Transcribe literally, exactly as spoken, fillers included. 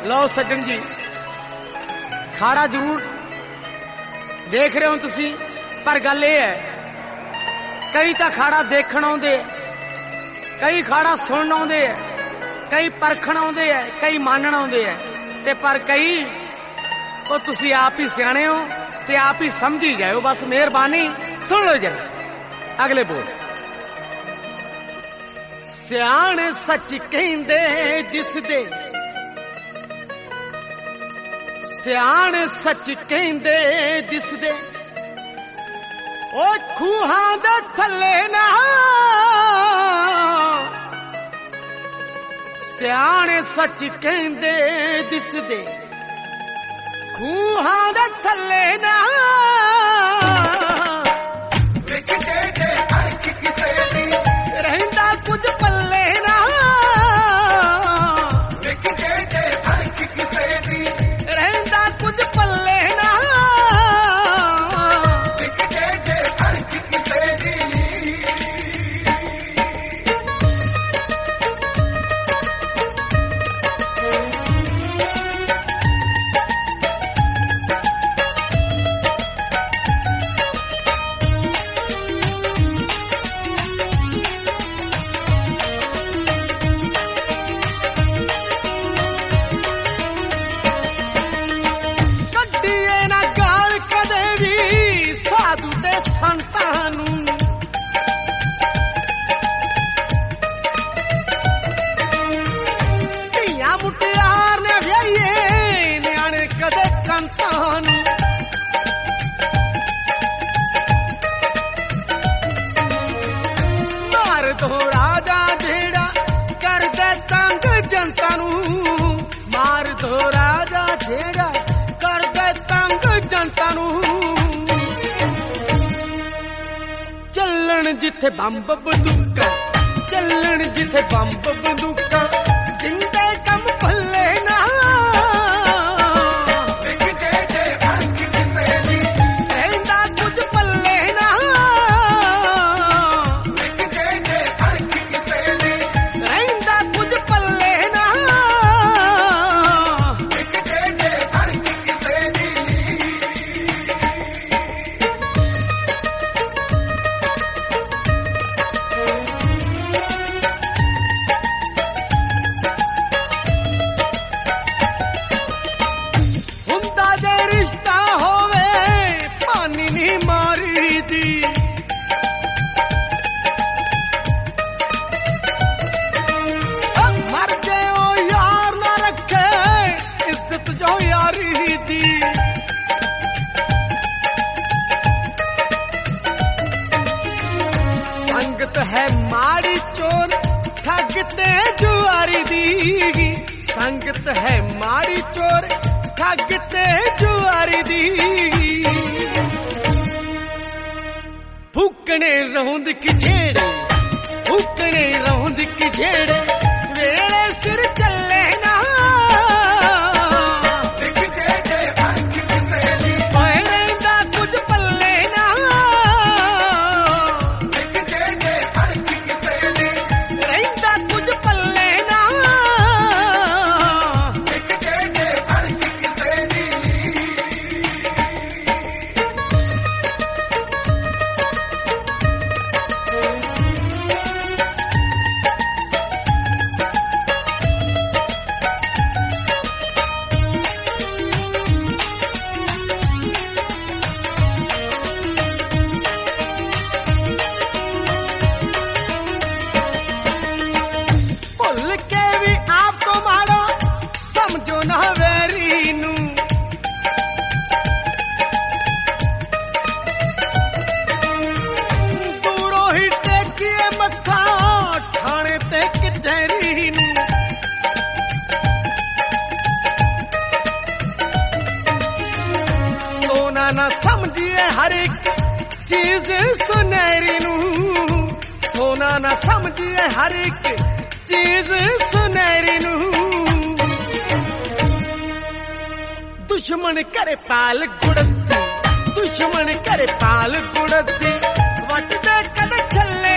लो सज्जन जी, खाड़ा जरूर देख रहे हो तुसी, पर गल ये है कई तो खाड़ा देखण आउंदे, कई खाड़ा सुनन आउंदे, कई परखण आउंदे, कई मानण आउंदे, ते पर कई वो तुसी आप ही सियाणे हो ते आप ही समझी जाओ। बस मेहरबानी सुन लो जरा अगले बोल। सियाणे सच कहंदे दिसदे, सियाणे सच कहंदे दिसदे, ओ खूहां दे थल्ले ना, सियाणे सच कहंदे दिसदे, खूहां दे थल्ले ना, रहिंदा कुछ पल्ले ना, रहिंदा कुछ पल्ले ना, मार दो राजा जेड़ा कर दे तंग जनता नू, मार दो राजा जेड़ा कर दे तंग जनता नू, चलन जिथे बंब बंदूका, चलन जिथे बंब बंदूका, जिंदे कम भले ना, संगत है मारी चोर ठगते जुआरी दी, संगत है मारी चोर ठगते जुआरी दी, फूकने रौंद की झेड़े, फूकने रौंद की झेड़े, वेले सिर चले ना, ना समझिए हर एक चीज सुनहरी नू, सोना ना समझिए हर एक चीज सुनहरी नू, दुश्मन करे पाल गुड़ती, दुश्मन करे पाल गुड़ती, वट दे कद छले